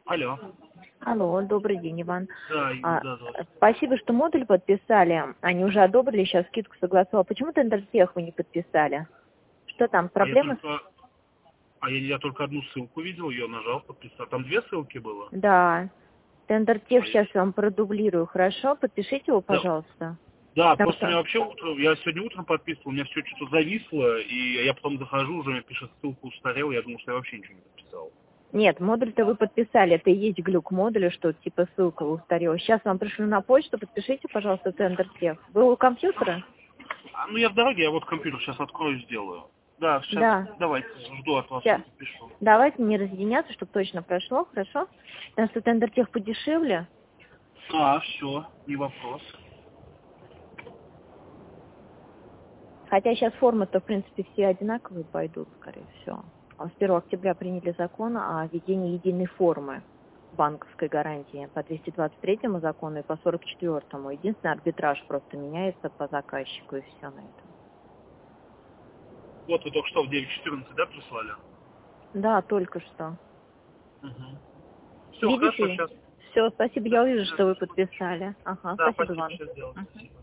Алло. Алло, добрый день, Иван. Да, да, здравствуйте. Спасибо, что модуль подписали. Они уже одобрили, сейчас скидку согласовала. Почему Тендертех вы не подписали? Что там, А я проблемы? только, я только одну ссылку видел, ее нажал, подписал. Там две ссылки было? Да. Тендертех А я- сейчас вам продублирую, хорошо? Подпишите его, Да, пожалуйста. да, Потому просто у меня что... вообще утром, я сегодня утром подписывал, у меня все что-то зависло, и я потом захожу, уже мне пишет ссылку устарел, я думал, что я вообще ничего не подписал. Нет, модуль-то вы подписали, это и есть глюк модуля, что типа ссылка устарела. Сейчас вам пришлю на почту, подпишите, пожалуйста, Тендертех. Вы у компьютера? Ну я в дороге, я вот компьютер сейчас открою, сделаю. Да, сейчас, Да. давайте, жду от вас, Сейчас. пишу. Давайте не разъединяться, чтобы точно прошло, хорошо? Потому что Тендертех подешевле. Все, не вопрос. Хотя сейчас формы-то, в принципе, все одинаковые пойдут, скорее всего. А с 1 октября приняли закон о введении единой формы банковской гарантии по 223 закону и по 44-му. Единственный арбитраж просто меняется по заказчику, и все на этом. Вот вы только что в 9:14, да, прислали? Да, только что. Все, хорошо, Видите? сейчас. Все, спасибо, Да, я увижу, сейчас что вы посмотрю. подписали. Ага, Да, спасибо спасибо, вам. сейчас сделаю. Мгм. Спасибо.